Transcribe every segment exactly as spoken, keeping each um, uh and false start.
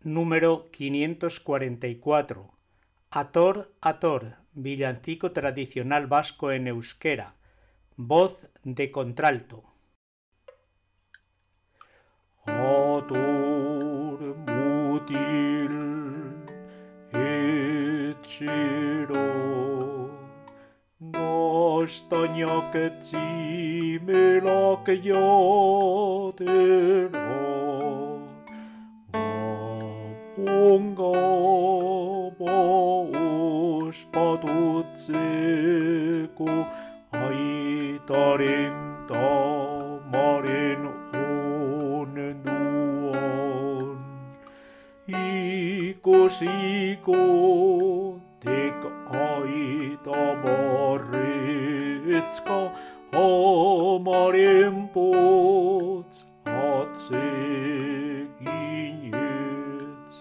Número quinientos cuarenta y cuatro. Ator, ator, villancico tradicional vasco en euskera. Voz de contralto. Ator mutil etxero, gaztainak etzimelak jatera, gabonga ospatutzeko aitaren tamaren onduan, ikusiko tek aita barretzka amaren potz atzeginetz.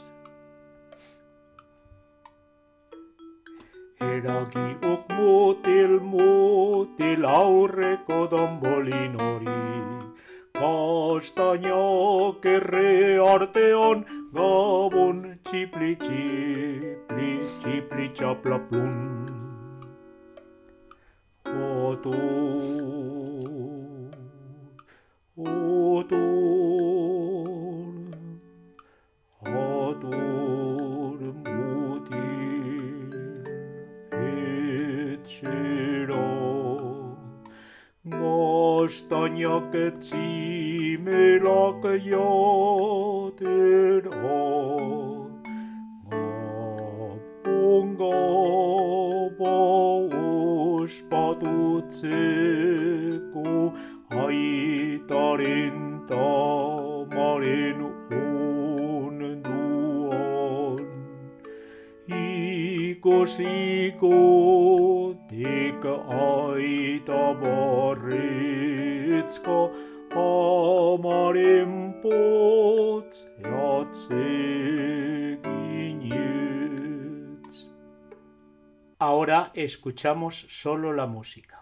Eragiok motel motel aurreko danbolin hori, kastainak erre artean gabon txipli txipli txipli txaplaplun. Otor, otor, otor mutil etxera, gaztainak etzimelak jatera, gabonga ospatutzeko aitaren tamaren onduan, ikusiko tek aita barretzka amaren potz atzeginetz. Ahora escuchamos solo la música.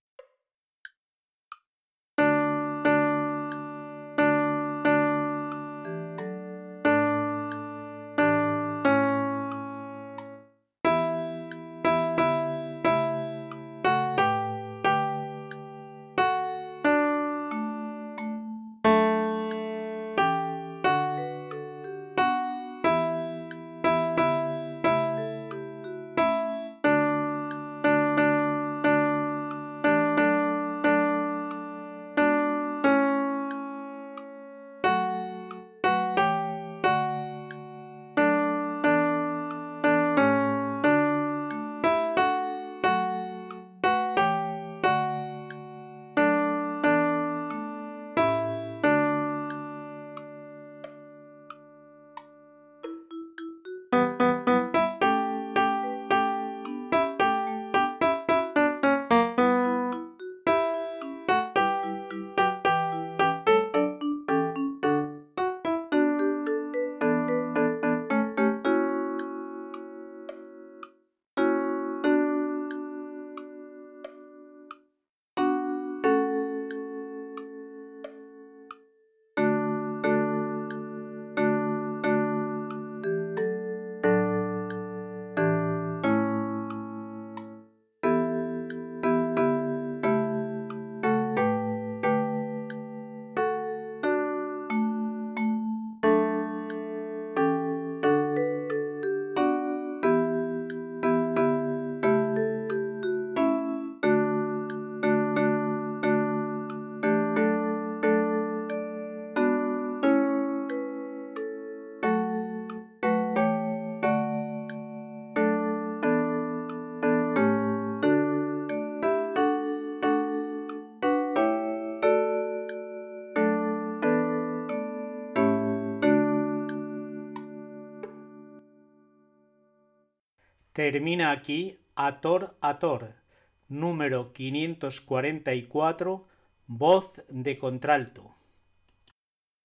Termina aquí Ator, ator, número quinientos cuarenta y cuatro, voz de contralto.